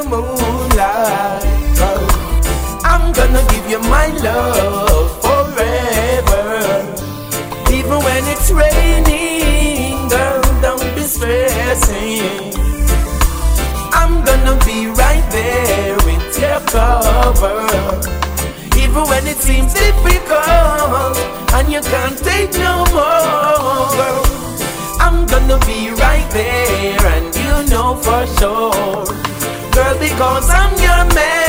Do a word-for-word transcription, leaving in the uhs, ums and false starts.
moonlight. Girl, I'm gonna give you my love forever. Even when it's raining, girl, don't be stressing. I'm gonna be right there with your cover. Even when it seems difficult and you can't take no more, girl, I'm gonna be right there, and you know for sure, girl, because I'm your man.